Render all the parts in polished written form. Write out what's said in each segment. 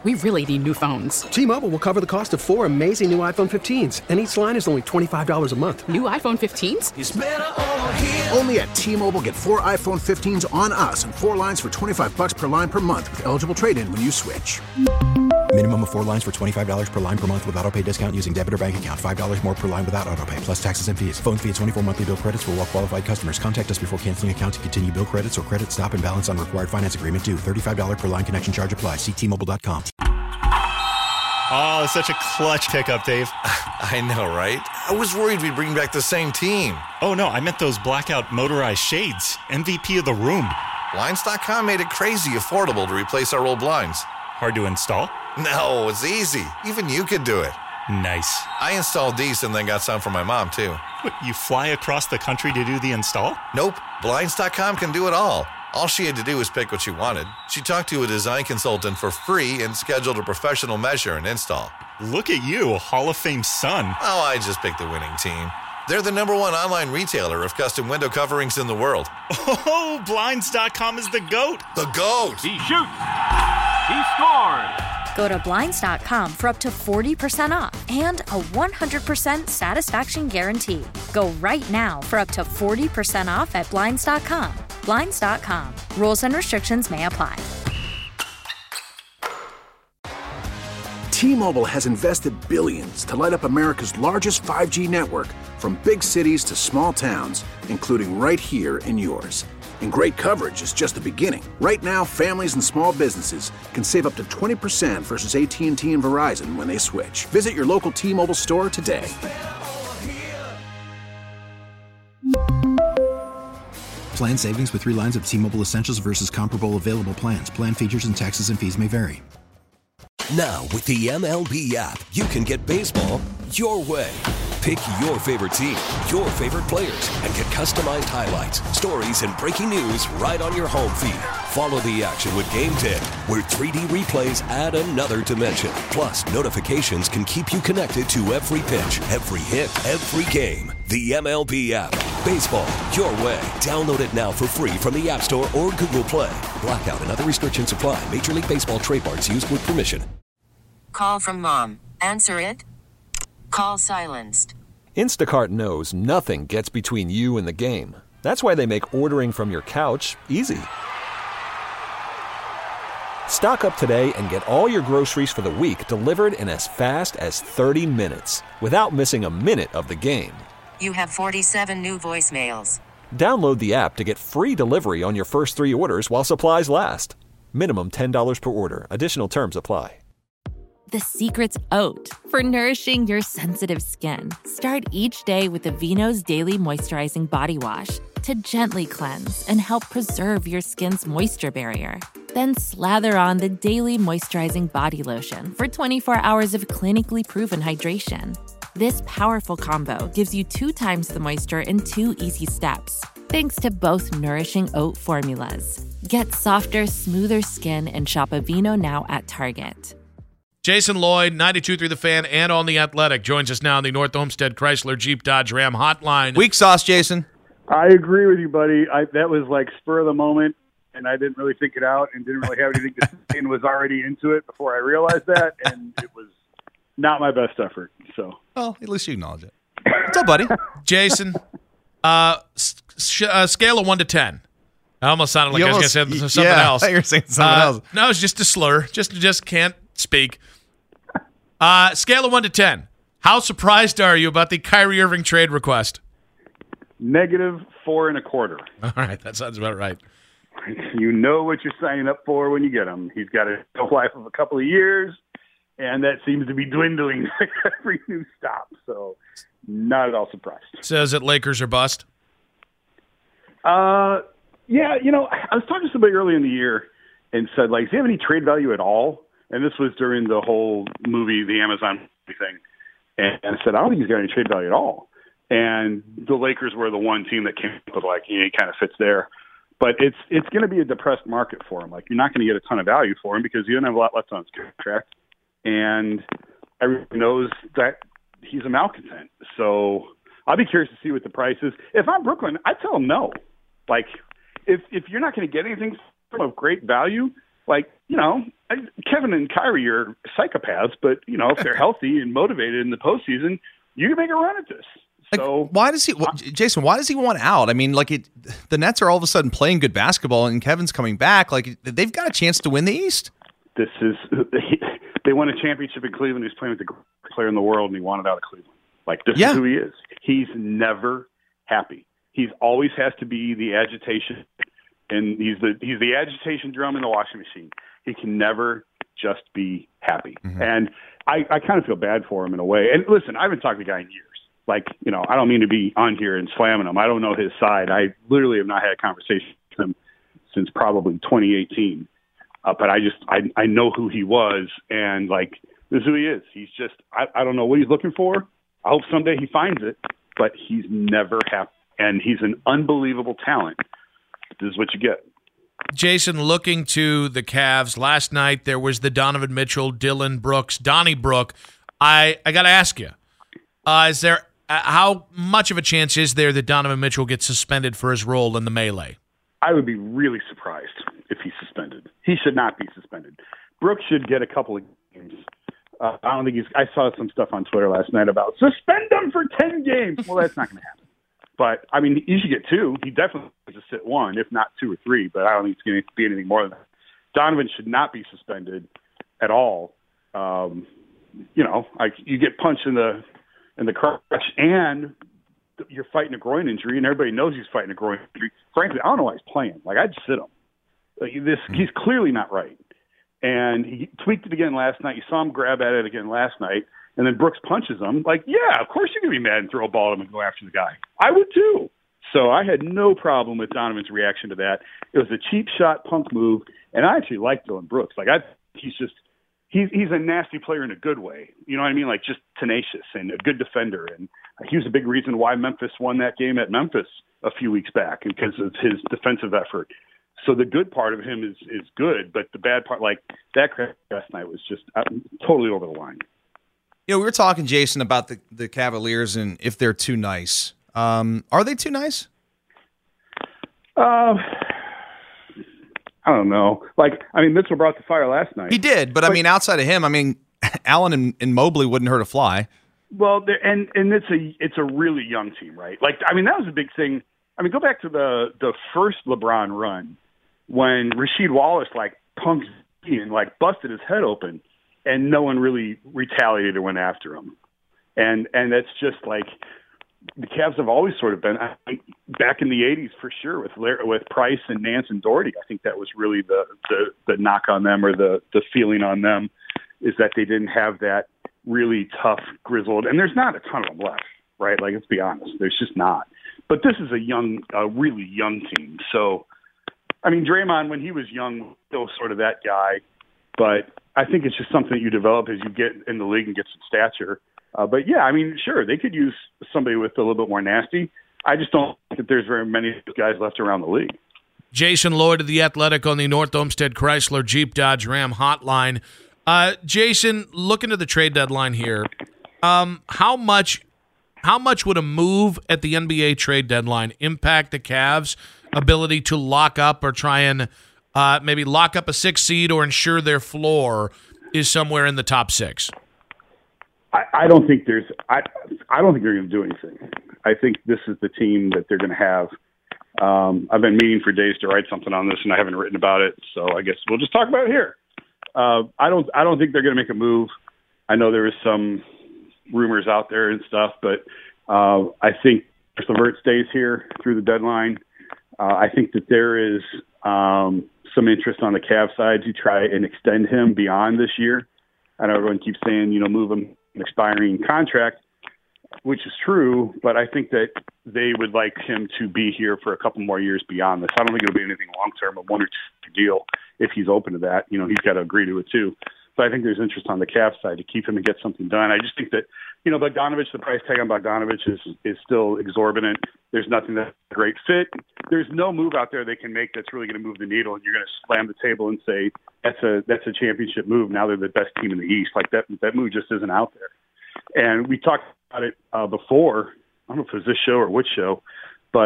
We really need new phones. T-Mobile will cover the cost of 4 amazing new iPhone 15s, and each line is only $25 a month. New iPhone 15s? It's better over here. Only at T-Mobile, get 4 iPhone 15s on us and 4 lines for $25 per line per month with eligible trade-in when you switch. Minimum of 4 lines for $25 per line per month with autopay discount using debit or bank account. $5 more per line without autopay, plus taxes and fees. Phone fee at 24 monthly bill credits for well-qualified customers. Contact us before canceling account to continue bill credits or credit stop and balance on required finance agreement due. $35 per line connection charge applies. See T-Mobile.com. Oh, such a clutch pickup, Dave. I know, right? I was worried we'd bring back the same team. Oh, no, I meant those blackout motorized shades. MVP of the room. Blinds.com made it crazy affordable to replace our old blinds. Hard to install? No, it's easy. Even you could do it. Nice. I installed these and then got some for my mom, too. What, you fly across the country to do the install? Nope. Blinds.com can do it all. All she had to do was pick what she wanted. She talked to a design consultant for free and scheduled a professional measure and install. Look at you, a Hall of Fame son. Oh, I just picked the winning team. They're the #1 online retailer of custom window coverings in the world. Oh, Blinds.com is the GOAT. The GOAT. He shoots. He scores. Go to Blinds.com for up to 40% off and a 100% satisfaction guarantee. Go right now for up to 40% off at Blinds.com. Blinds.com. Rules and restrictions may apply. T-Mobile has invested billions to light up America's largest 5G network, from big cities to small towns, including right here in yours. And great coverage is just the beginning. Right now, families and small businesses can save up to 20% versus AT&T and Verizon when they switch. Visit your local T-Mobile store today. Plan savings with 3 lines of T-Mobile Essentials versus comparable available plans. Plan features and taxes and fees may vary. Now, with the MLB app, you can get baseball your way. Pick your favorite team, your favorite players, and get customized highlights, stories, and breaking news right on your home feed. Follow the action with Game Day, where 3D replays add another dimension. Plus, notifications can keep you connected to every pitch, every hit, every game. The MLB app. Baseball your way. Download it now for free from the App Store or Google Play. Blackout and other restrictions apply. Major League Baseball trademarks used with permission. Call from mom. Answer it. Call silenced. Instacart knows nothing gets between you and the game. That's why they make ordering from your couch easy. Stock up today and get all your groceries for the week delivered in as fast as 30 minutes without missing a minute of the game. You have 47 new voicemails. Download the app to get free delivery on your first 3 orders while supplies last. Minimum $10 per order. Additional terms apply. The secret's oat for nourishing your sensitive skin. Start each day with Aveeno's Daily Moisturizing Body Wash to gently cleanse and help preserve your skin's moisture barrier. Then slather on the Daily Moisturizing Body Lotion for 24 hours of clinically proven hydration. This powerful combo gives you 2 times the moisture in 2 easy steps, thanks to both nourishing oat formulas. Get softer, smoother skin and shop Aveeno now at Target. Jason Lloyd, 92.3 The Fan, and on The Athletic, joins us now on the North Olmsted Chrysler Jeep Dodge Ram hotline. Weak sauce, Jason. I agree with you, buddy. That was like spur of the moment, and I didn't really think it out and didn't really have anything to say and was already into it before I realized that, and it was not my best effort. So, well, at least you acknowledge it. What's up, buddy? Jason, scale of 1 to 10. I almost sounded like I was going to say something else. You're saying something else. No, it's just a slur. Just can't speak. Scale of 1 to 10. How surprised are you about the Kyrie Irving trade request? -4.25. All right, that sounds about right. You know what you're signing up for when you get him. He's got a life of a couple of years, and that seems to be dwindling every new stop. So, not at all surprised. Says that Lakers are bust. Yeah, I was talking to somebody early in the year and said, like, does he have any trade value at all? And this was during the whole movie, the Amazon thing. And I said, I don't think he's got any trade value at all. And the Lakers were the one team that came up with, like, he kind of fits there. But it's going to be a depressed market for him. Like, you're not going to get a ton of value for him because you don't have a lot left on his contract. And everyone knows that he's a malcontent. So I'll be curious to see what the price is. If I'm Brooklyn, I'd tell him no. Like, if you're not going to get anything from of great value, Like, Kevin and Kyrie are psychopaths, but, if they're healthy and motivated in the postseason, you can make a run at this. So why does he, Jason? Why does he want out? I mean, the Nets are all of a sudden playing good basketball, and Kevin's coming back. Like, they've got a chance to win the East. They won a championship in Cleveland. He's playing with the greatest player in the world, and he wanted out of Cleveland. Like, this is who he is. He's never happy. He's always has to be the agitation, and he's the agitation drum in the washing machine. He can never just be happy. Mm-hmm. And I kind of feel bad for him in a way. And listen, I haven't talked to the guy in years. Like, I don't mean to be on here and slamming him. I don't know his side. I literally have not had a conversation with him since probably 2018. But I know who he was, and, like, this is who he is. He's just, I don't know what he's looking for. I hope someday he finds it, but he's never happy. And he's an unbelievable talent. This is what you get. Jason, looking to the Cavs, last night there was the Donovan Mitchell, Dylan Brooks, Donnie Brook. I got to ask you, is there how much of a chance is there that Donovan Mitchell gets suspended for his role in the melee? I would be really surprised if he's suspended. He should not be suspended. Brooks should get a couple of games. I don't think I saw some stuff on Twitter last night about suspend him for 10 games. Well, that's not going to happen. But, I mean, he should get 2. He definitely has to sit 1, if not 2 or 3, but I don't think it's going to be anything more than that. Donovan should not be suspended at all. You get punched in the crotch, and you're fighting a groin injury, and everybody knows he's fighting a groin injury. Frankly, I don't know why he's playing. Like, I'd sit him. He's clearly not right. And he tweaked it again last night. You saw him grab at it again last night. And then Brooks punches him. Like, yeah, of course you're going to be mad and throw a ball at him and go after the guy. I would too. So I had no problem with Donovan's reaction to that. It was a cheap shot punk move, and I actually like Dylan Brooks. Like, he's a nasty player in a good way. You know what I mean? Like, just tenacious and a good defender. And he was a big reason why Memphis won that game at Memphis a few weeks back, because of his defensive effort. So the good part of him is good, but the bad part, like that crap last night, was just totally over the line. We were talking, Jason, about the Cavaliers and if they're too nice. Are they too nice? I don't know. Mitchell brought the fire last night. He did, but I mean, outside of him, Allen and Mobley wouldn't hurt a fly. Well, and it's a really young team, right? That was a big thing. Go back to the first LeBron run when Rasheed Wallace punked and busted his head open. And no one really retaliated or went after him. And that's just the Cavs have always sort of been back in the 80s for sure with Price and Nance and Doherty. I think that was really the knock on them, or the feeling on them, is that they didn't have that really tough, grizzled, and there's not a ton of them left, right? Let's be honest. There's just not. But this is a really young team. So, Draymond, when he was young, was still sort of that guy. But I think it's just something that you develop as you get in the league and get some stature. But yeah, sure, they could use somebody with a little bit more nasty. I just don't think that there's very many guys left around the league. Jason Lloyd of The Athletic on the North Olmsted Chrysler Jeep Dodge Ram hotline. Jason, looking at the trade deadline here, how much would a move at the NBA trade deadline impact the Cavs' ability to lock up or try and maybe lock up a 6 seed or ensure their floor is somewhere in the top 6? I don't think they're going to do anything. I think this is the team that they're going to have. I've been meaning for days to write something on this, and I haven't written about it. So I guess we'll just talk about it here. I don't think they're going to make a move. I know there is some rumors out there and stuff, but I think if LeVert stays here through the deadline, I think that there is some interest on the Cavs side to try and extend him beyond this year. I know everyone keeps saying, move him an expiring contract, which is true, but I think that they would like him to be here for a couple more years beyond this. I don't think it'll be anything long-term, a 1 or 2 deal if he's open to that. He's got to agree to it too. But I think there's interest on the Cavs side to keep him and get something done. I just think that, Bogdanovich, the price tag on Bogdanovich is still exorbitant. There's nothing that's a great fit. There's no move out there they can make that's really going to move the needle, and you're going to slam the table and say that's a championship move. Now they're the best team in the East. That move just isn't out there. And we talked about it before. I don't know if it was this show or which show, but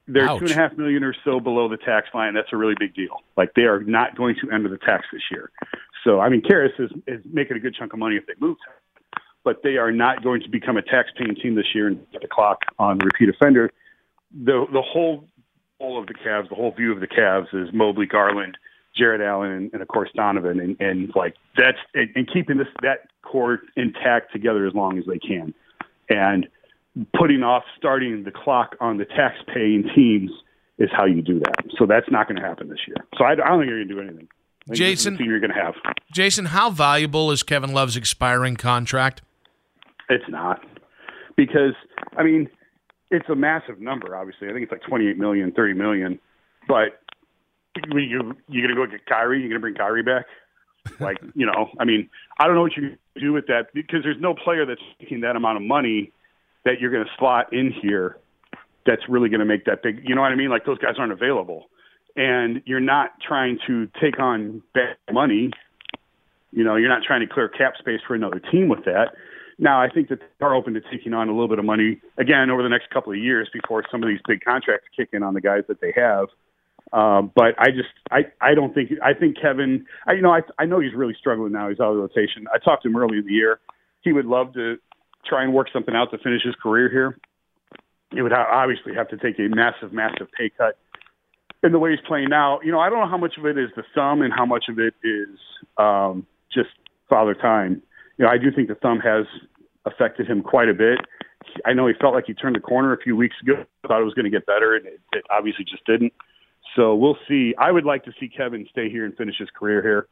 They're Ouch. $2.5 million or so below the tax line. That's a really big deal. Like, they are not going to enter the tax this year. So, I mean, Karras is making a good chunk of money if they move him, but they are not going to become a tax-paying team this year and get the clock on repeat offender. The whole goal of the Cavs, the whole view of the Cavs is Mobley, Garland, Jared Allen, and of course Donovan, and like that's and keeping that core intact together as long as they can, and putting off starting the clock on the tax-paying teams is how you do that. So that's not going to happen this year. So I don't think you're going to do anything. I think Jason, this is the team you're going to have. Jason, how valuable is Kevin Love's expiring contract? It's not, because I mean it's a massive number. Obviously, I think it's like $28 million, $30 million, but you're going to go get Kyrie? You're going to bring Kyrie back? Like, you know, I mean, I don't know what you do with that, because there's no player that's making that amount of money that you're going to slot in here that's really going to make that big. You know what I mean? Like, those guys aren't available. And you're not trying to take on bad money. You know, you're not trying to clear cap space for another team with that. Now, I think that they are open to taking on a little bit of money, again, over the next couple of years before some of these big contracts kick in on the guys that they have. But I don't think, I think Kevin, I know he's really struggling now. He's out of the rotation. I talked to him early in the year. He would love to try and work something out to finish his career here. He would obviously have to take a massive, massive pay cut. In the way he's playing now, you know, I don't know how much of it is the thumb and how much of it is just father time. You know, I do think the thumb has affected him quite a bit. I know he felt like he turned the corner a few weeks ago. Thought it was going to get better, and it obviously just didn't. So we'll see. I would like to see Kevin stay here and finish his career here.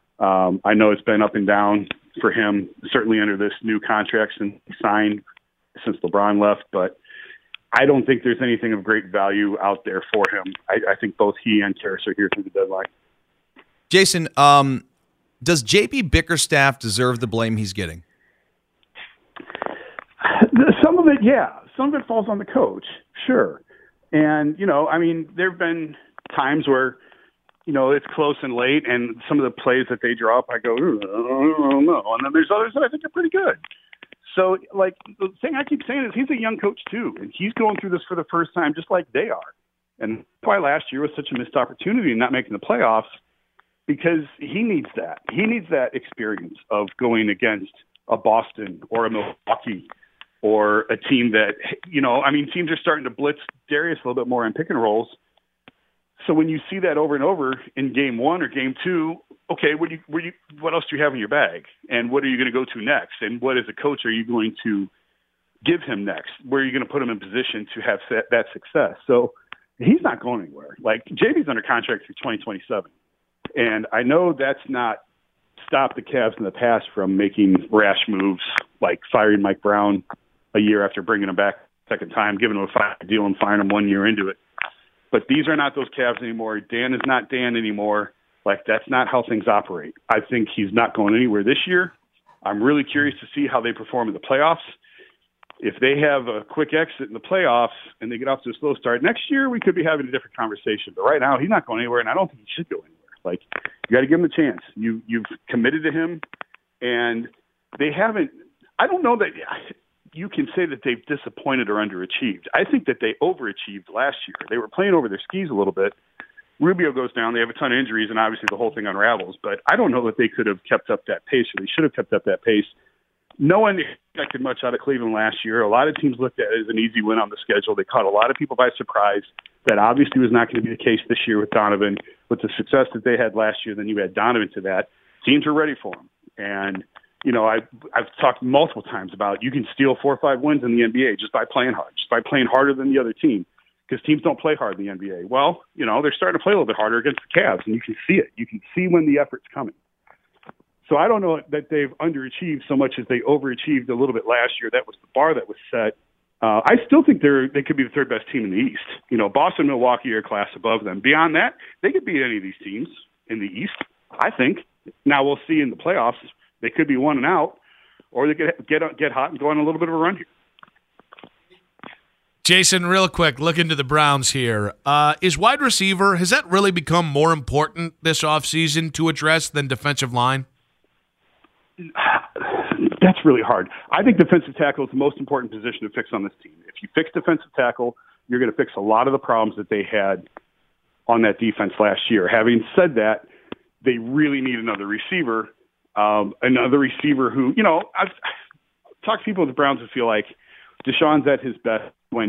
I know it's been up and down for him, certainly under this new contract since he signed, since LeBron left, but I don't think there's anything of great value out there for him. I think both he and Karras are here through the deadline. Jason, does J.B. Bickerstaff deserve the blame he's getting? Some of it, yeah. Some of it falls on the coach, sure. And, you know, I mean, there have been times where, you know, it's close and late, and some of the plays that they draw up, I go, I don't know. And then there's others that I think are pretty good. So, like, the thing I keep saying is he's a young coach, too, and he's going through this for the first time just like they are. And that's why last year was such a missed opportunity in not making the playoffs, because he needs that. He needs that experience of going against a Boston or a Milwaukee or a team that, you know, I mean, teams are starting to blitz Darius a little bit more in pick and rolls. So when you see that over and over in game one or game two, okay, what else do you have in your bag? And what are you going to go to next? And what, as a coach, are you going to give him next? Where are you going to put him in position to have that success? So he's not going anywhere. Like, JB's under contract through 2027. And I know that's not stopped the Cavs in the past from making rash moves, like firing Mike Brown a year after bringing him back second time, giving him a 5-year deal and firing him 1 year into it. But these are not those Cavs anymore. Dan is not Dan anymore. Like, that's not how things operate. I think he's not going anywhere this year. I'm really curious to see how they perform in the playoffs. If they have a quick exit in the playoffs and they get off to a slow start next year, we could be having a different conversation. But right now, he's not going anywhere, and I don't think he should go anywhere. Like, you got to give him a chance. You've committed to him, and they haven't. I don't know that you can say that they've disappointed or underachieved. I think that they overachieved last year. They were playing over their skis a little bit. Rubio goes down. They have a ton of injuries, and obviously the whole thing unravels. But I don't know that they could have kept up that pace, or they should have kept up that pace. No one expected much out of Cleveland last year. A lot of teams looked at it as an easy win on the schedule. They caught a lot of people by surprise. That obviously was not going to be the case this year with Donovan. With the success that they had last year, then you add Donovan to that. Teams are ready for him. And, you know, I've talked multiple times about you can steal 4 or 5 wins in the NBA just by playing hard, just by playing harder than the other team, because teams don't play hard in the NBA. Well, you know, they're starting to play a little bit harder against the Cavs, and you can see it. You can see when the effort's coming. So I don't know that they've underachieved so much as they overachieved a little bit last year. That was the bar that was set. I still think they could be the third best team in the East. You know, Boston, Milwaukee are a class above them. Beyond that, they could beat any of these teams in the East, I think. Now we'll see in the playoffs. They could be 1 and out, or they could get hot and go on a little bit of a run here. Jason, real quick, look into the Browns here. Is wide receiver, has that really become more important this offseason to address than defensive line? That's really hard. I think defensive tackle is the most important position to fix on this team. If you fix defensive tackle, you're going to fix a lot of the problems that they had on that defense last year. Having said that, they really need another receiver who, I've talked to people with the Browns who feel like Deshaun's at his best when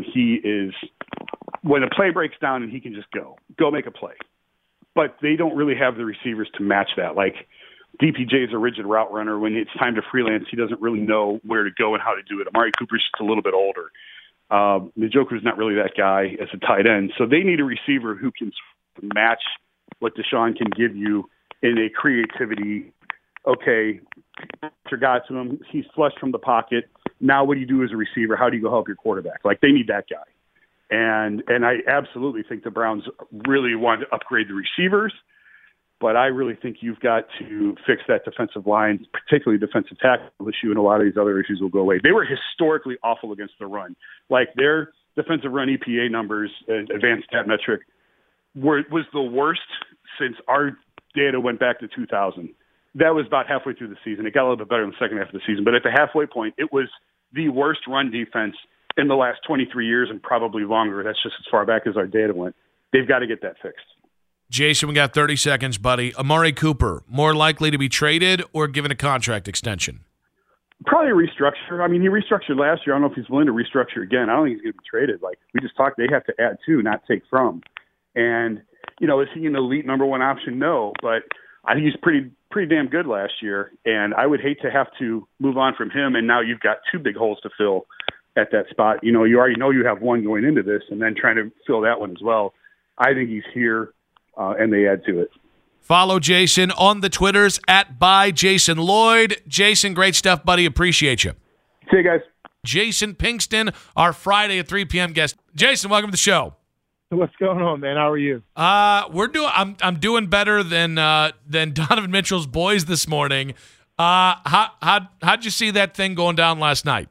a play breaks down and he can just go make a play. But they don't really have the receivers to match that. Like DPJ is a rigid route runner. When it's time to freelance, he doesn't really know where to go and how to do it. Amari Cooper's just a little bit older. Njoku's not really that guy as a tight end. So they need a receiver who can match what Deshaun can give you in a creativity. Okay, got to him. He's flushed from the pocket. Now what do you do as a receiver? How do you go help your quarterback? Like, they need that guy. And I absolutely think the Browns really want to upgrade the receivers, but I really think you've got to fix that defensive line, particularly defensive tackle issue, and a lot of these other issues will go away. They were historically awful against the run. Like, their defensive run EPA numbers, advanced stat metric, was the worst since our data went back to 2000. That was about halfway through the season. It got a little bit better in the second half of the season, but at the halfway point, it was the worst run defense in the last 23 years and probably longer. That's just as far back as our data went. They've got to get that fixed. Jason, we got 30 seconds, buddy. Amari Cooper, more likely to be traded or given a contract extension? Probably a restructure. I mean, he restructured last year. I don't know if he's willing to restructure again. I don't think he's going to be traded. Like we just talked, they have to add to, not take from. And, is he an elite number one option? No, but I think he's pretty damn good last year. And I would hate to have to move on from him. And now you've got two big holes to fill at that spot. You already know you have one going into this and then trying to fill that one as well. I think he's here, and they add to it. Follow Jason on the Twitters @ByJasonLloyd. Jason, great stuff, buddy. Appreciate you. See you guys. Jason Pinkston, our Friday at 3 p.m. guest. Jason, welcome to the show. What's going on, man? How are you? I'm doing better than Donovan Mitchell's boys this morning. How'd you see that thing going down last night?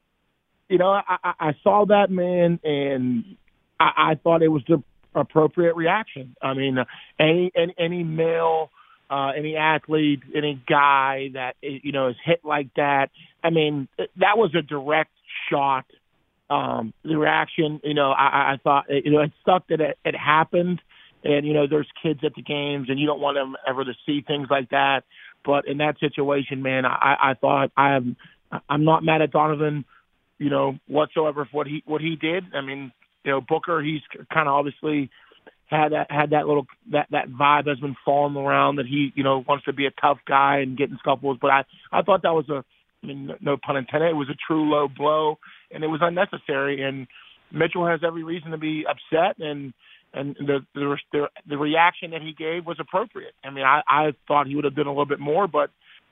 I saw that, man, and I thought it was the appropriate reaction. I mean, any male, any athlete, any guy that is hit like that. I mean, that was a direct shot. The reaction, I thought, it sucked that it happened, and there's kids at the games, and you don't want them ever to see things like that. But in that situation, man, I thought I'm not mad at Donovan, whatsoever for what he did. I mean, Booker, he's kind of obviously had that little that vibe has been falling around that he wants to be a tough guy and getting scuffles. But I thought that was no pun intended, it was a true low blow, and it was unnecessary. And Mitchell has every reason to be upset, and the reaction that he gave was appropriate. I mean, I thought he would have done a little bit more, but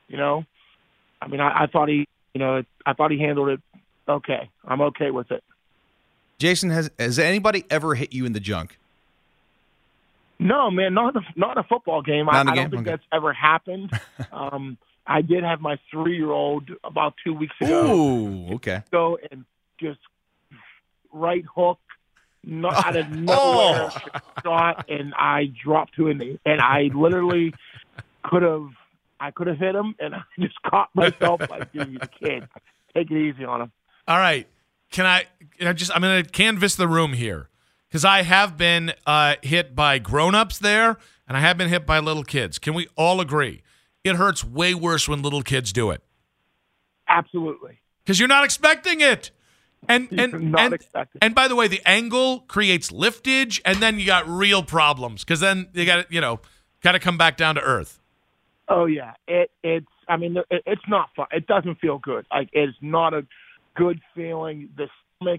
I thought he handled it okay. I'm okay with it. Jason, has anybody ever hit you in the junk? No, man, not in a football game. I don't think that's ever happened. I did have my 3-year-old about 2 weeks ago. Ooh, okay. Go and just right hook, not out of nowhere, shot, and I dropped to a knee. And I literally could have hit him, and I just caught myself like, dude, he's a kid. Take it easy on him. All right. I'm going to canvass the room here because I have been hit by grown-ups there, and I have been hit by little kids. Can we all agree? It hurts way worse when little kids do it. Absolutely. Because you're not expecting it. And expecting. And by the way, the angle creates liftage, and then you got real problems because then you got to come back down to earth. Oh yeah, it's not fun. It doesn't feel good. Like, it's not a good feeling. The stomach,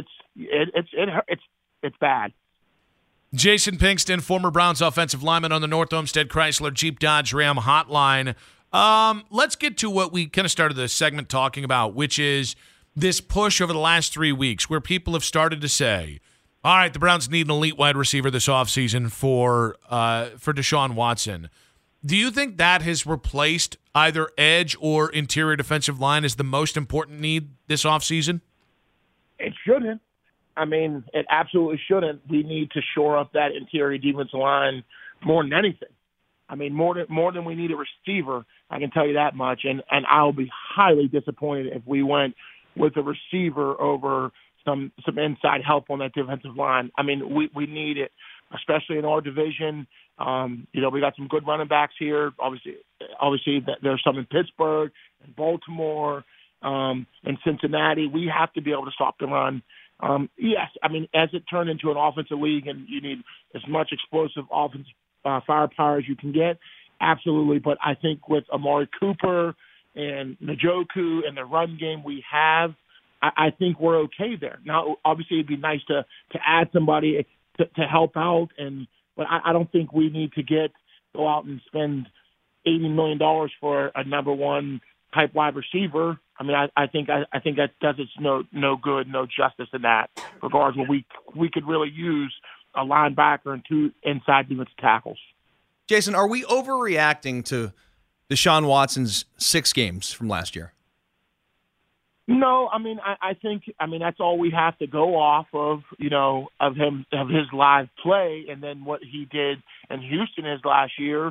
it's bad. Jason Pinkston, former Browns offensive lineman on the North Olmsted Chrysler Jeep Dodge Ram hotline. Let's get to what we kind of started the segment talking about, which is this push over the last 3 weeks where people have started to say, all right, the Browns need an elite wide receiver this offseason for Deshaun Watson. Do you think that has replaced either edge or interior defensive line as the most important need this offseason? It shouldn't. I mean, it absolutely shouldn't. We need to shore up that interior defensive line more than anything. I mean, more than we need a receiver, I can tell you that much. And I'll be highly disappointed if we went with a receiver over some inside help on that defensive line. I mean, we need it, especially in our division. We got some good running backs here. Obviously, there's some in Pittsburgh and Baltimore and Cincinnati. We have to be able to stop the run. Yes, I mean, as it turned into an offensive league and you need as much explosive offensive firepower as you can get, absolutely. But I think with Amari Cooper and Njoku and the run game we have, I think we're okay there. Now, obviously, it'd be nice to add somebody to help out, but I don't think we need to go out and spend $80 million for a number one type wide receiver. I mean, I think that does us no good, no justice in that regards. Where we could really use a linebacker and two inside defensive tackles. Jason, are we overreacting to Deshaun Watson's 6 games from last year? No, I mean, I think that's all we have to go off of, of his live play, and then what he did in Houston his last year.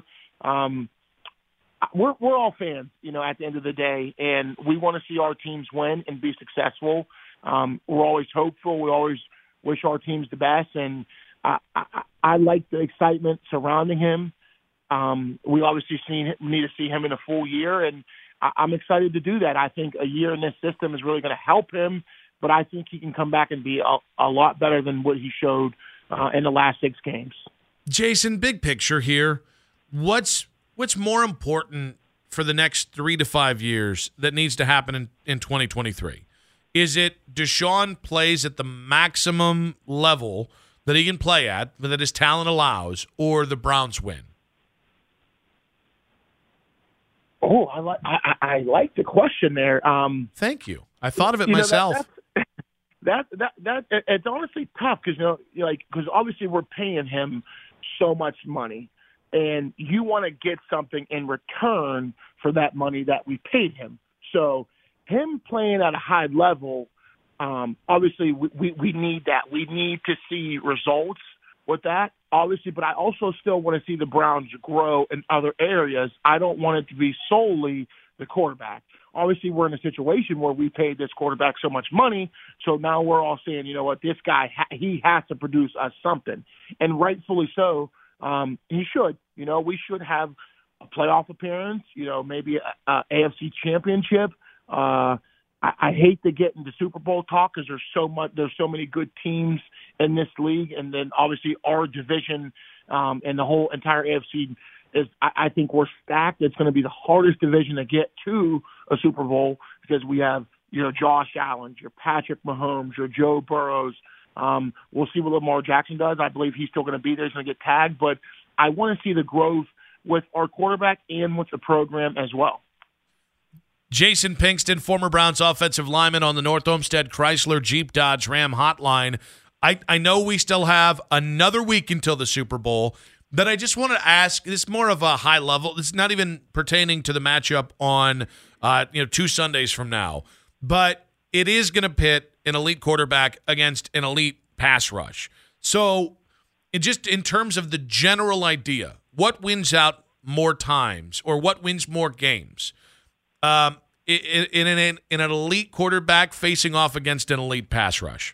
We're all fans, at the end of the day, and we want to see our teams win and be successful. We're always hopeful. We always wish our teams the best, and I like the excitement surrounding him. We obviously need to see him in a full year, and I'm excited to do that. I think a year in this system is really going to help him, but I think he can come back and be a lot better than what he showed in the last 6 games. Jason, big picture here. What's more important for the next 3 to 5 years that needs to happen in 2023? Is it Deshaun plays at the maximum level that he can play at, that his talent allows, or the Browns win? Oh, I like the question there. Thank you. I thought of it myself. That it's honestly tough because because obviously we're paying him so much money, and you want to get something in return for that money that we paid him. So him playing at a high level, obviously we need that. We need to see results with that, obviously, but I also still want to see the Browns grow in other areas. I don't want it to be solely the quarterback. Obviously, we're in a situation where we paid this quarterback so much money, so now we're all saying, you know what, this guy, he has to produce us something, and rightfully so. He should. We should have a playoff appearance, maybe a AFC championship. I hate to get into Super Bowl talk because there's so many good teams in this league, and then obviously our division and the whole entire AFC is. I think we're stacked. It's going to be the hardest division to get to a Super Bowl because we have Josh Allen, your Patrick Mahomes, your Joe Burrows. We'll see what Lamar Jackson does. I believe he's still going to be there. He's going to get tagged, but I want to see the growth with our quarterback and with the program as well. Jason Pinkston, former Browns offensive lineman on the North Olmsted Chrysler Jeep Dodge Ram hotline. I know we still have another week until the Super Bowl, but I just want to ask, this is more of a high level. It's not even pertaining to the matchup on 2 Sundays from now, but it is going to pit an elite quarterback against an elite pass rush. So just in terms of the general idea, what wins out more times or what wins more games? In an elite quarterback facing off against an elite pass rush.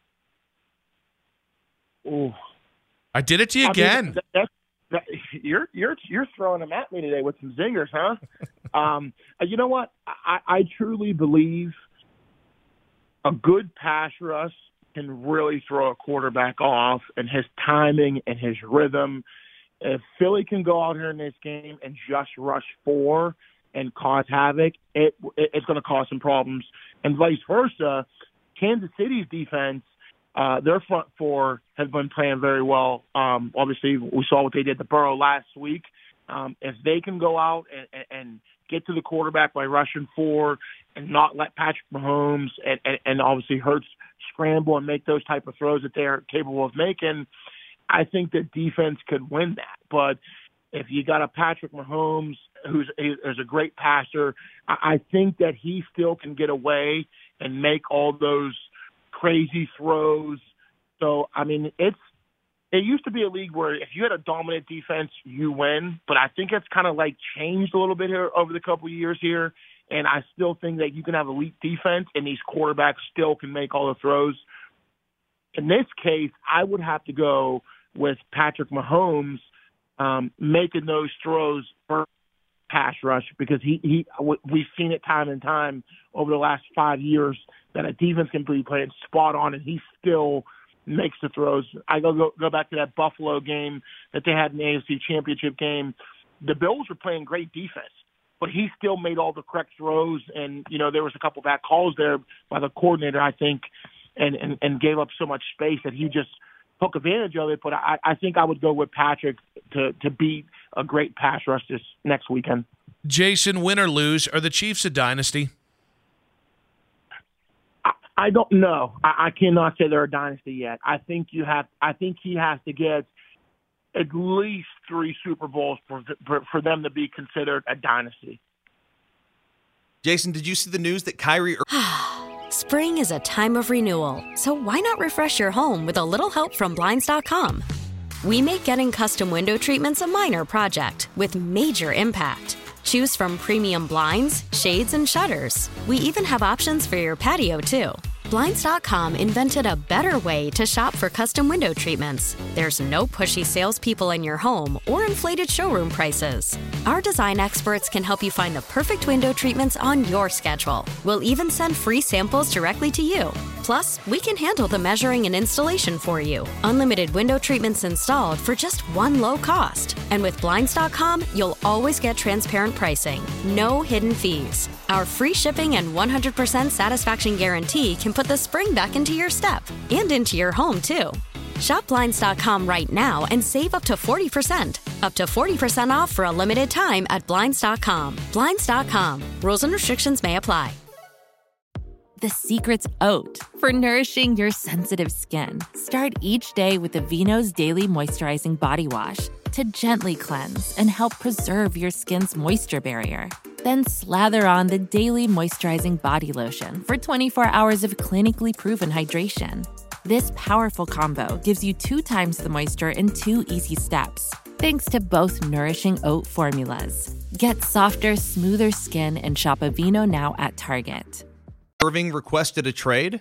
Ooh. I did it to you again. You're throwing them at me today with some zingers, huh? You know what? I truly believe a good pass rush can really throw a quarterback off, and his timing and his rhythm. If Philly can go out here in this game and just rush 4 and cause havoc, it's going to cause some problems. And vice versa, Kansas City's defense, their front 4 has been playing very well. Obviously, we saw what they did to Burrow last week. If they can go out and get to the quarterback by rushing 4 and not let Patrick Mahomes and obviously Hurts scramble and make those type of throws that they're capable of making, I think the defense could win that. But if you got a Patrick Mahomes who's a great passer, I think that he still can get away and make all those crazy throws. So, I mean, it used to be a league where if you had a dominant defense, you win. But I think it's kind of like changed a little bit here over the couple of years here. And I still think that you can have elite defense and these quarterbacks still can make all the throws. In this case, I would have to go with Patrick Mahomes making those throws for pass rush, because we've seen it time and time over the last 5 years that a defense can be playing spot on and he still makes the throws. I go back to that Buffalo game that they had in the AFC Championship game. The Bills were playing great defense, but he still made all the correct throws. And, there was a couple bad calls there by the coordinator, I think, and gave up so much space that he just took advantage of it. But I think I would go with Patrick to beat a great pass rush this next weekend. Jason, win or lose, are the Chiefs a dynasty? I don't know. I cannot say they're a dynasty yet. I think he has to get at least 3 Super Bowls for them to be considered a dynasty. Jason, did you see the news that Kyrie... Spring is a time of renewal, so why not refresh your home with a little help from Blinds.com? We make getting custom window treatments a minor project with major impact. Choose from premium blinds, shades, and shutters. We even have options for your patio, too. Blinds.com invented a better way to shop for custom window treatments. There's no pushy salespeople in your home or inflated showroom prices. Our design experts can help you find the perfect window treatments on your schedule. We'll even send free samples directly to you. Plus, we can handle the measuring and installation for you. Unlimited window treatments installed for just one low cost. And with Blinds.com, you'll always get transparent pricing. No hidden fees. Our free shipping and 100% satisfaction guarantee can put the spring back into your step and into your home, too. Shop Blinds.com right now and save up to 40%. Up to 40% off for a limited time at Blinds.com. Blinds.com. Rules and restrictions may apply. The secret's oat for nourishing your sensitive skin. Start each day with Aveeno's Daily Moisturizing Body Wash to gently cleanse and help preserve your skin's moisture barrier. Then slather on the Daily Moisturizing Body Lotion for 24 hours of clinically proven hydration. This powerful combo gives you 2 times the moisture in 2 easy steps, thanks to both nourishing oat formulas. Get softer, smoother skin and shop Aveeno now at Target. Irving requested a trade?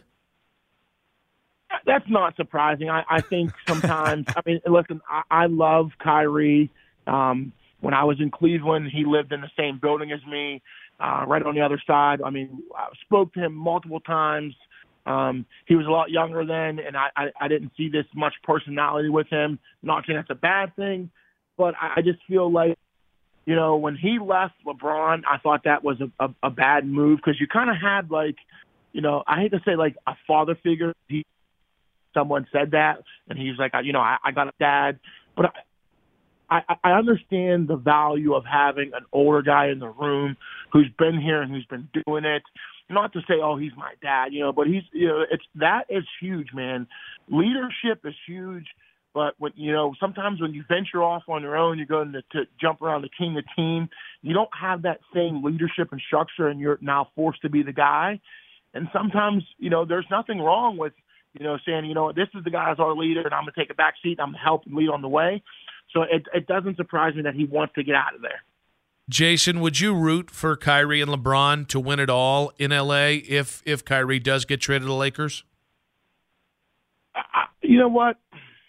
That's not surprising. I think sometimes, listen, I love Kyrie. When I was in Cleveland, he lived in the same building as me, right on the other side. I spoke to him multiple times. He was a lot younger then, and I didn't see this much personality with him. Not saying that's a bad thing, but I just feel like, when he left LeBron, I thought that was a bad move, because you kind of had I hate to say a father figure. Someone said that, and he was like, I got a dad. But I understand the value of having an older guy in the room who's been here and who's been doing it. Not to say, oh, he's my dad, but he's, that is huge, man. Leadership is huge. But when, sometimes when you venture off on your own, you're going to jump around the king of the team. You don't have that same leadership and structure, and you're now forced to be the guy. And sometimes, there's nothing wrong with, saying, this is the guy as our leader, and I'm going to take a back seat. I'm going to help and lead on the way. So it doesn't surprise me that he wants to get out of there. Jason, would you root for Kyrie and LeBron to win it all in L.A. if Kyrie does get traded to the Lakers? You know what?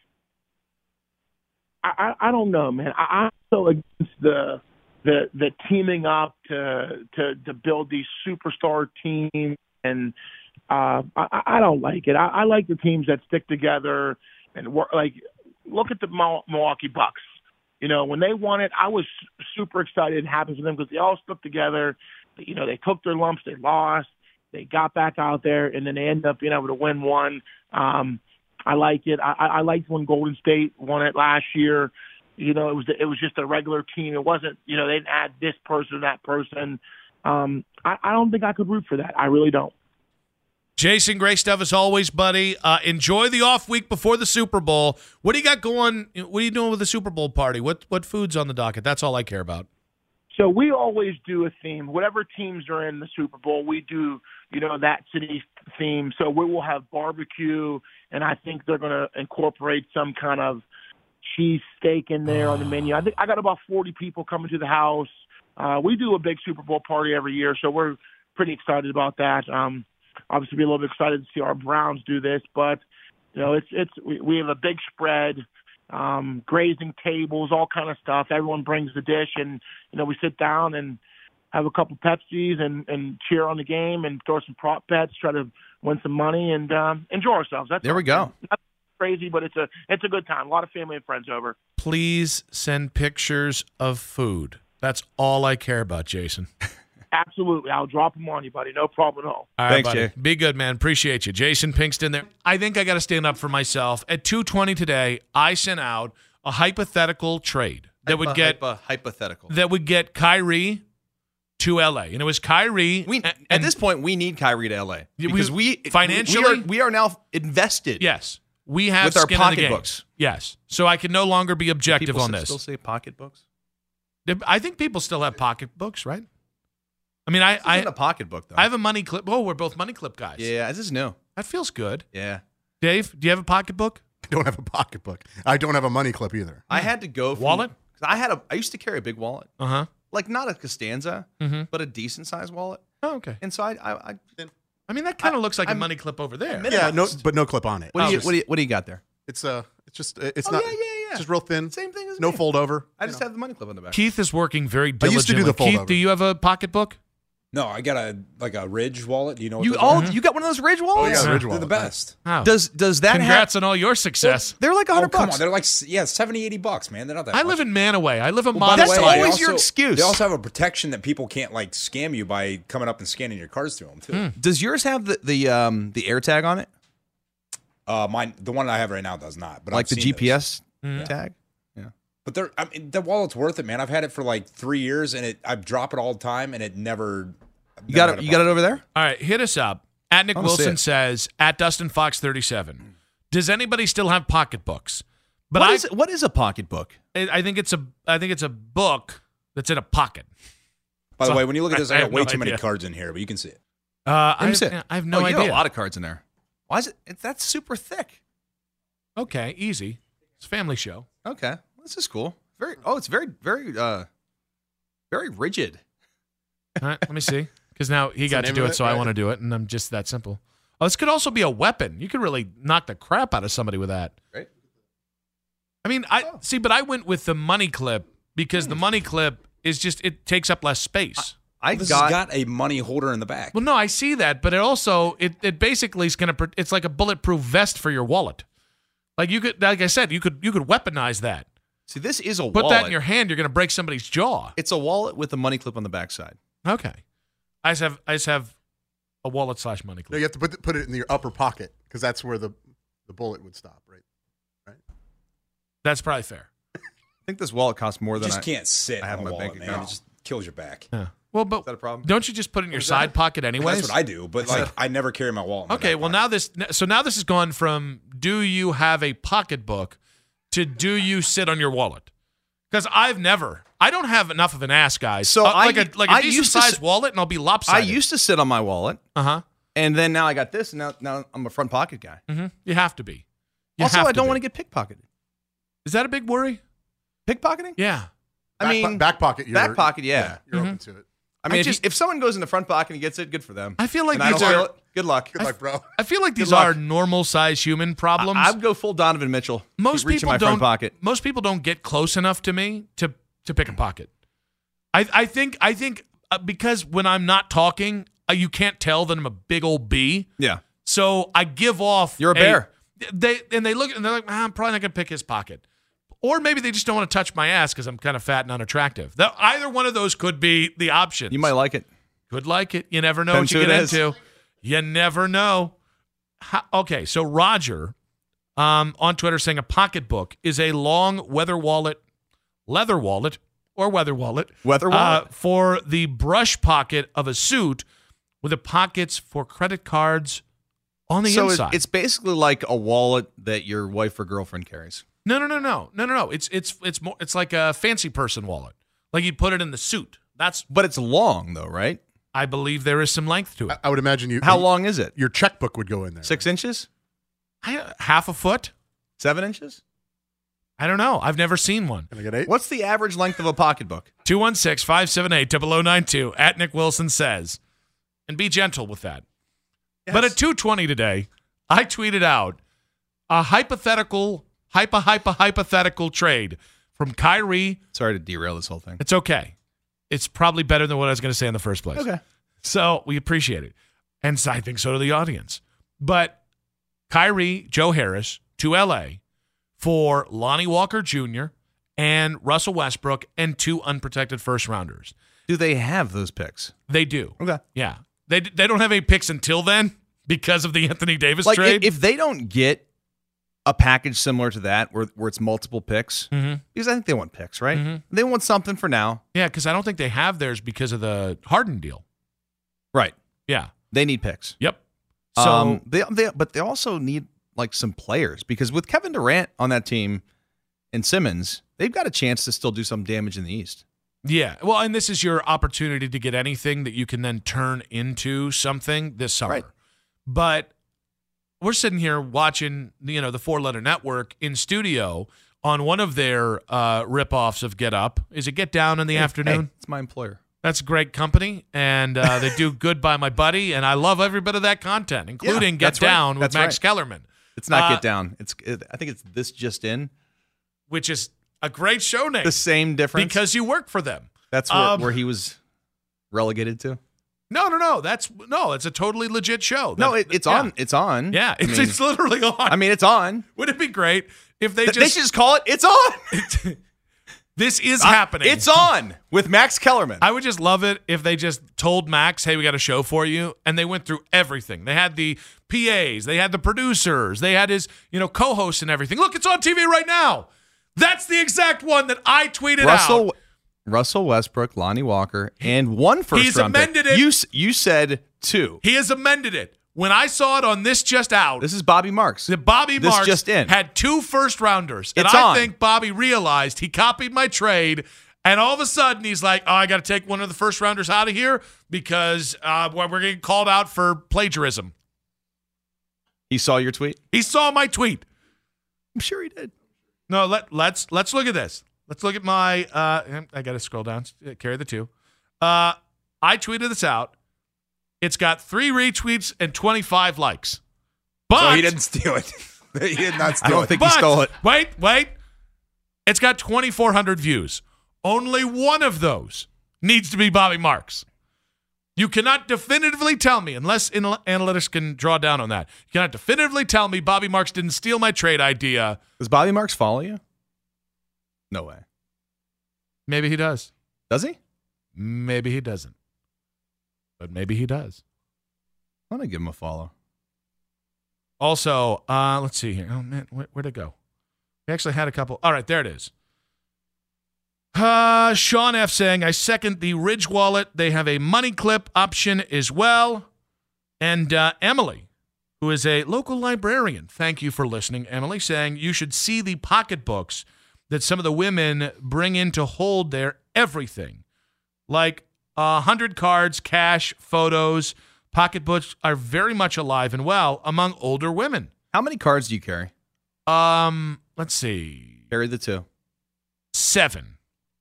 I don't know, man. I'm so against the teaming up to build these superstar teams, and I don't like it. I like the teams that stick together and work. Look at the Milwaukee Bucks. When they won it, I was super excited. It happens to them because they all stuck together. They took their lumps, they lost, they got back out there, and then they ended up being able to win one. I like it. I liked when Golden State won it last year. It was just a regular team. It wasn't, they didn't add this person, that person. I don't think I could root for that. I really don't. Jason, great stuff as always, buddy. Enjoy the off week before the Super Bowl. What do you got going? What are you doing with the Super Bowl party? What food's on the docket? That's all I care about. So we always do a theme. Whatever teams are in the Super Bowl, we do, that city's theme. So we will have barbecue, and I think they're going to incorporate some kind of cheese steak in there on the menu. I think I got about 40 people coming to the house. we do a big Super Bowl party every year, so we're pretty excited about that. Obviously, be a little bit excited to see our Browns do this, but we have a big spread, grazing tables, all kind of stuff. Everyone brings the dish, and we sit down and have a couple Pepsis and cheer on the game and throw some prop bets, try to win some money and enjoy ourselves. There we go. Not crazy, but it's a good time. A lot of family and friends over. Please send pictures of food. That's all I care about, Jason. Absolutely. I'll drop them on you, buddy. No problem at all. All right, Thanks, buddy. Jay. Be good, man. Appreciate you. Jason Pinkston there. I think I got to stand up for myself. At 2:20 today, I sent out a hypothetical trade that would get hypothetical. That would get Kyrie to LA. And it was Kyrie. At this point, we need Kyrie to LA because financially we are now invested. Yes. We have with our skin in the game. pocketbooks. Yes. So I can no longer be objective people on this. Still say pocketbooks? I think people still have pocketbooks, right? I mean, I a pocketbook though. I have a money clip. Oh, we're both money clip guys. Yeah, this is new. That feels good. Yeah. Dave, do you have a pocketbook? I don't have a pocketbook. I don't have a money clip either. I had to go wallet. I used to carry a big wallet. Like not a Costanza, but a decent sized wallet. Oh, okay. And so I mean, that kind of looks like a money clip over there. Yeah, but no clip on it. What do you got there? It's just yeah. It's just real thin. Same thing as no me. fold over. I just have the money clip on the back. Keith is working very I diligently. used to do the fold Keith, over. do you have a pocketbook? No, I got a Ridge wallet. Do you know what You those all are? you got one of those Ridge wallets? Oh yeah, Ridge They're wallet. the best. How? Does that Congrats on all your success. They're like $100 Come bucks. on, they're like $70-$80, man. They're not that I much. live in Manaway. I live a By the modest That's way, life. always your excuse. They also have a protection that people can't like scam you by coming up and scanning your cards through them too. Does yours have the AirTag on it? The one I have right now does not. But Like I've the seen GPS those. tag? But the wallet's worth it, man. I've had it for like 3 years, and I drop it all the time, and it never. You got it over there? All right, hit us up. At Nick I wanna see Wilson it. says, at Dustin Fox 37. Does anybody still have pocketbooks? But What is a pocketbook? I think it's a book that's in a pocket. By the So, way, when you look at this, I I got have way no too many idea. cards in here, but you can see it. I see it. have no You idea. got a lot of cards in there. Why is it? That's super thick. Okay, easy. It's a family show. Okay, this is cool. It's very rigid. All right, let me see. Because now he got to name do of it, it, so I right? want to do it, and I'm just that simple. Oh, this could also be a weapon. You could really knock the crap out of somebody with that. Right. I mean, but I went with the money clip because the money clip is just, it takes up less space. This has got a money holder in the back. Well, no, I see that, but it also, it basically is going to, it's like a bulletproof vest for your wallet. Like you could, like I said, you could weaponize that. See, this is a Put wallet. that in your hand, you're going to break somebody's jaw. It's a wallet with a money clip on the backside. Okay. I just have a wallet / money clip. No, you have to put it in your upper pocket because that's where the bullet would stop, right? That's probably fair. I think this wallet costs more You than just can't sit I have on in a my wallet, bank man. account. It just kills your back. Yeah. Well, but Is that a problem? don't you just put it in your side pocket anyways? That's what I do, but like I never carry my wallet. In my Okay, back well pocket. now this has gone from do you have a pocketbook to do you sit on your wallet? Because I don't have enough of an ass, guys. So like a I decent used to sized sit- wallet, and I'll be I lopsided. used to sit on my wallet, and then now I got this, and now I'm a front pocket guy. Mm-hmm. You have to be. Also, I don't want to get pickpocketed. Is that a big worry? Pickpocketing? Yeah. Back pocket. Back pocket. Yeah. You're open to it. I mean, I if someone goes in the front pocket and gets it, good for them. I feel like And I these don't are feel it, good luck. Good luck, bro. I feel like these luck. are normal size human problems. I'd go full Donovan Mitchell. Most Keep reaching people my don't. front pocket. Most people don't get close enough to me to pick a pocket. I think because when I'm not talking, you can't tell that I'm a big old B. Yeah. So I give off. You're a bear. They look and they're like, I'm probably not gonna pick his pocket. Or maybe they just don't want to touch my ass because I'm kind of fat and unattractive. Either one of those could be the options. You might like it. Could like it. You never know Depends what you who get it is. into. You never know. Okay, so Roger on Twitter saying a pocketbook is a long leather wallet for the brush pocket of a suit with the pockets for credit cards on the So inside. it's basically like a wallet that your wife or girlfriend carries. No. It's more. It's like a fancy person wallet. Like you'd put it in the suit. But it's long though, right? I believe there is some length to it. I would imagine you. How long is it? Your checkbook would go in there. 6 inches? Half a foot. 7 inches? I don't know. I've never seen one. Can I get 8? What's the average length of a pocketbook? 216-578-0092 at Nick Wilson says. And be gentle with that. Yes. But at 2:20 today, I tweeted out a hypothetical trade from Kyrie. Sorry to derail this whole thing. It's okay. It's probably better than what I was going to say in the first place. Okay. So we appreciate it. And so I think so do the audience. But Kyrie, Joe Harris to L.A. for Lonnie Walker Jr. and Russell Westbrook and 2 unprotected first-rounders. Do they have those picks? They do. Okay. Yeah. They don't have any picks until then because of the Anthony Davis like trade. If they don't get a package similar to that where it's multiple picks, because I think they want picks, right? Mm-hmm. They want something for now. Yeah, because I don't think they have theirs because of the Harden deal. Right. Yeah. They need picks. Yep. So but they also need like some players because with Kevin Durant on that team and Simmons, they've got a chance to still do some damage in the East. Yeah. Well, and this is your opportunity to get anything that you can then turn into something this summer. Right. But we're sitting here watching, the 4-letter network in studio on one of their ripoffs of Get Up. Is it Get Down in the afternoon? Hey, it's my employer. That's great company, and they do good by my buddy, and I love every bit of that content, including Get Down with Max Kellerman. It's not Get Down. I think it's This Just In. Which is a great show name. The same difference. Because you work for them. That's where he was relegated to? No. It's a totally legit show. It's on. It's on. Yeah, it's literally on. I mean, it's on. Would it be great if they should just call it It's On? This is happening. It's on with Max Kellerman. I would just love it if they just told Max, hey, we got a show for you. And they went through everything. They had the PAs. They had the producers. They had his, co-hosts and everything. Look, it's on TV right now. That's the exact one that I tweeted out. Russell Westbrook, Lonnie Walker, and 1 first-round pick. He's amended it. You said 2. He has amended it. When I saw it on This Just Out. This is Bobby Marks. Bobby Marks just in. had 2 first-rounders. And it's I on. think Bobby realized he copied my trade, and all of a sudden he's like, oh, I got to take one of the first-rounders out of here because we're getting called out for plagiarism. He saw your tweet? He saw my tweet. I'm sure he did. No, let's look at this. Let's look at my I got to scroll down. Carry the 2. I tweeted this out. It's got 3 retweets and 25 likes. But so he didn't steal it. He did not steal it. I don't think he stole it. Wait. It's got 2,400 views. Only one of those needs to be Bobby Marks. You cannot definitively tell me, unless analytics can draw down on that, you cannot definitively tell me Bobby Marks didn't steal my trade idea. Does Bobby Marks follow you? No way. Maybe he does. Does he? Maybe he doesn't. But maybe he does. I'm going to give him a follow. Also, let's see here. Oh, man, where'd it go? We actually had a couple. All right, there it is. Sean F. saying, I second the Ridge wallet. They have a money clip option as well. And Emily, who is a local librarian, thank you for listening, Emily, saying you should see the pocketbooks that some of the women bring in to hold their everything. Like 100 cards, cash, photos. Pocketbooks are very much alive and well among older women. How many cards do you carry? Let's see. Carry the 2. 7.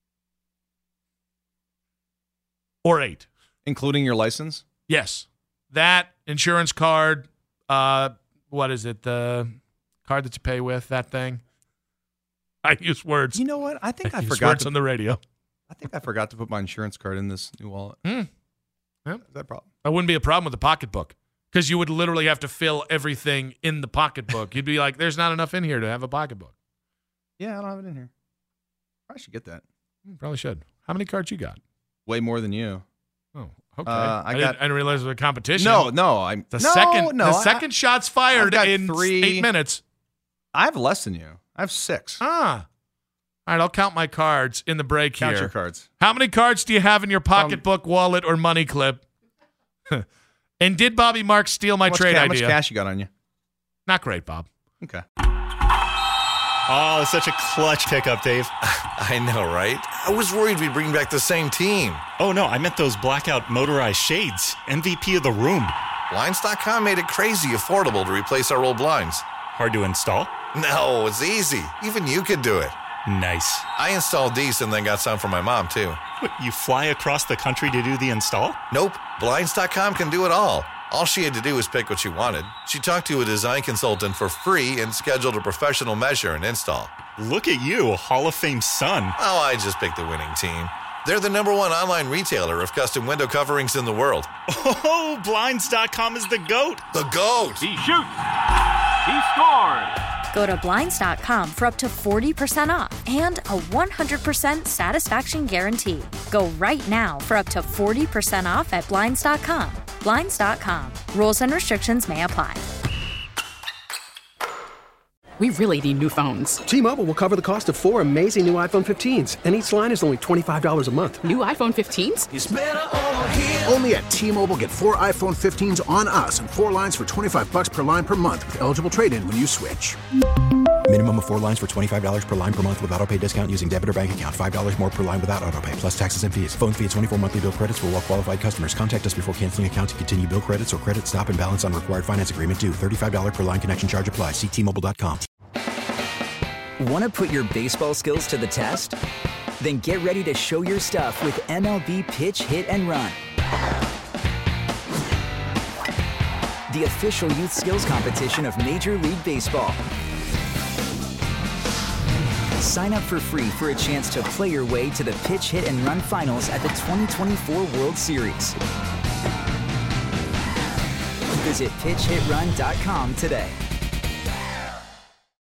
Or 8. Including your license? Yes. That, insurance card, what is it? The card that you pay with, that thing. I use words. You know what? I think I use forgot words on the radio. I think I forgot to put my insurance card in this new wallet. Yeah. Is that a problem? That wouldn't be a problem with the pocketbook because you would literally have to fill everything in the pocketbook. You'd be like, there's not enough in here to have a pocketbook. Yeah, I don't have it in here. I should get that. Probably should. How many cards you got? Way more than you. Oh, okay. I didn't realize it was a competition. No. The second shot's fired in 8 minutes. I have less than you. I have 6. All right, I'll count my cards in the break here. Count your cards. How many cards do you have in your pocketbook, wallet, or money clip? And did Bobby Marks steal my trade idea? How much cash you got on you? Not great, Bob. Okay. Oh, such a clutch pickup, Dave. I know, right? I was worried we'd bring back the same team. Oh, no, I meant those blackout motorized shades. MVP of the room. Blinds.com made it crazy affordable to replace our old blinds. Hard to install? No, it's easy. Even you could do it. Nice. I installed these and then got some for my mom, too. What, you fly across the country to do the install? Nope. Blinds.com can do it all. All she had to do was pick what she wanted. She talked to a design consultant for free and scheduled a professional measure and install. Look at you, Hall of Fame son. Oh, I just picked the winning team. They're the #1 online retailer of custom window coverings in the world. Oh, Blinds.com is the GOAT. The GOAT. He shoots. He scores. Go to Blinds.com for up to 40% off and a 100% satisfaction guarantee. Go right now for up to 40% off at Blinds.com. Blinds.com. Rules and restrictions may apply. We really need new phones. T-Mobile will cover the cost of 4 amazing new iPhone 15s, and each line is only $25 a month. New iPhone 15s? It's better over here. Only at T-Mobile, get 4 iPhone 15s on us and 4 lines for $25 per line per month with eligible trade-in when you switch. Minimum of 4 lines for $25 per line per month with autopay discount using debit or bank account. $5 more per line without autopay, plus taxes and fees. Phone fee at 24 monthly bill credits for well-qualified customers. Contact us before canceling account to continue bill credits or credit stop and balance on required finance agreement due. $35 per line connection charge applies. See T-Mobile.com. Want to put your baseball skills to the test? Then get ready to show your stuff with MLB Pitch, Hit, and Run. The official youth skills competition of Major League Baseball. Sign up for free for a chance to play your way to the Pitch, Hit, and Run finals at the 2024 World Series. Visit PitchHitRun.com today.